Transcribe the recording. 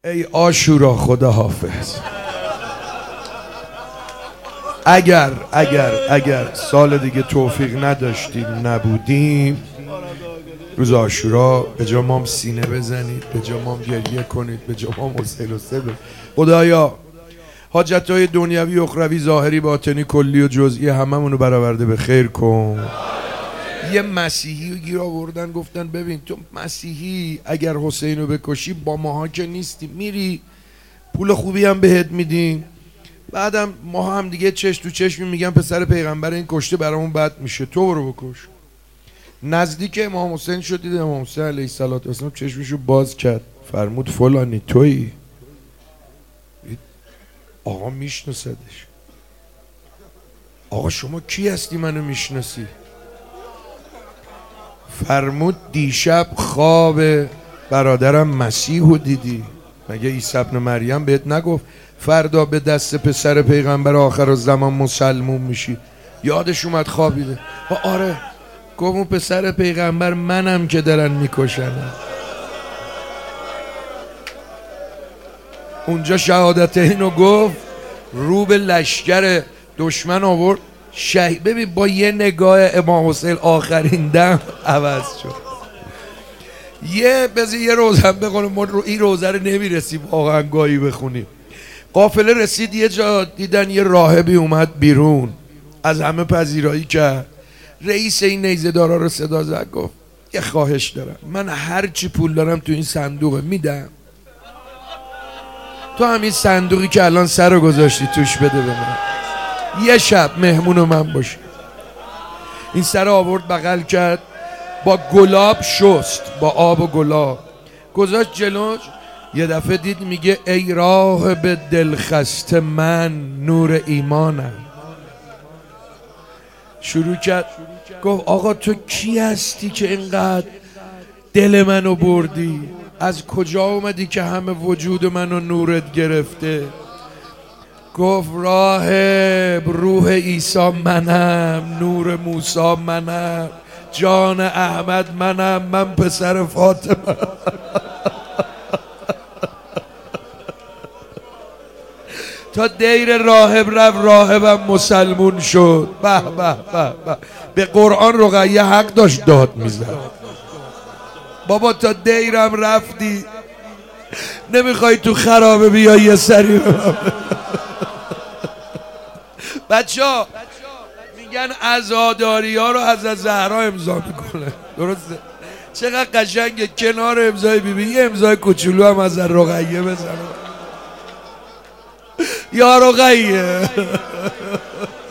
ای عاشورا خدا حافظ. اگر سال دیگه توفیق نداشتیم نبودیم، روز عاشورا به جا مام سینه بزنید، به جا مام گریه کنید، به جا مام حسین و سبه. خدایا حاجتهای دنیوی اخروی ظاهری باطنی کلی و جزئی هممونو برآورده به خیر کن. یه مسیحی رو گیر آوردن گفتن ببین تو مسیحی اگر حسین رو بکشی با ماها که نیستی، میری پول خوبی هم بهت میدیم، بعدم ما هم دیگه چشم تو چشم میگن پسر پیغمبر این کشته برامون بد میشه، تو برو بکش. نزدیک امام حسین شد، دید امام حسین علیه السلام چشمشو باز کرد، فرمود فلانی تویی؟ آقا میشناسدش. آقا شما کی هستی منو میشناسی؟ فرمود دیشب خواب برادرم مسیحو دیدی؟ مگه عیسی ابن مریم بهت نگفت فردا به دست پسر پیغمبر آخرالزمان مسلمون میشی؟ یادش اومد خوابیده. آره گفت اون پسر پیغمبر منم که دارن میکشنم. اونجا شهادت اینو گفت، رو به لشکر دشمن آورد. ببین با یه نگاه امام حسین آخرین دم عوض شد. یه روزه بخونیم، ما رو این روزه رو نمیرسیم واقعا گاهی بخونیم. قافله رسید یه جا، دیدن یه راهبی اومد بیرون، از همه پذیرایی کرد. رئیس این نیزه دارا رو صدا زد، گفت یه خواهش دارم، من هر چی پول دارم تو این صندوقه میدم، تو همین صندوقی که الان سر رو گذاشتی توش بده به من، یه شب مهمون من باشی. این سر آورد بغل کرد، با گلاب شست، با آب و گلاب گذاشت جلوش. یه دفعه دید میگه ای راه به دلخسته من نور ایمانم. شروع کرد گفت آقا تو کی هستی که اینقدر دل منو بردی؟ از کجا اومدی که همه وجود منو نورت گرفته؟ گفت راهب روح عیسی منم، نور موسی منم، جان احمد منم، من پسر فاطمه. تا دیر راهب رفت، راهبم مسلمون شد. به به به به، به قرآن رقیه حق داشت داد میزد. بابا تا دیرم رفتی، نمیخوای تو خرابه بیای یه سری بچه ها میگن عزاداری ها رو از زهرا امضا میکنه، درسته؟ چقدر قشنگه کنار امضای بیبی یه امضای کوچولو هم از رقیه بزنه. یا رقیه